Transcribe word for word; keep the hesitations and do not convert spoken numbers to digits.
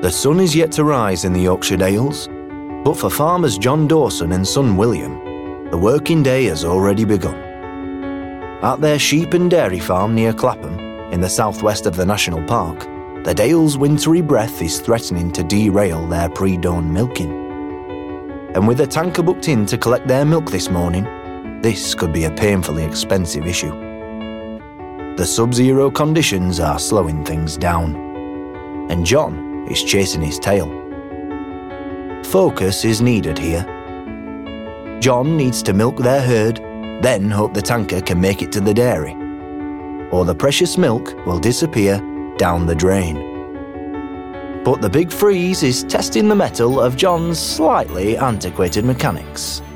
The sun is yet to rise in the Yorkshire Dales, but for farmers John Dawson and son William, the working day has already begun. At their sheep and dairy farm near Clapham, in the southwest of the National Park, the Dales' wintry breath is threatening to derail their pre-dawn milking. And with a tanker booked in to collect their milk this morning, this could be a painfully expensive issue. The sub-zero conditions are slowing things down, and John is chasing his tail. Focus is needed here. John needs to milk their herd, then hope the tanker can make it to the dairy, or the precious milk will disappear down the drain. But the big freeze is testing the mettle of John's slightly antiquated mechanics.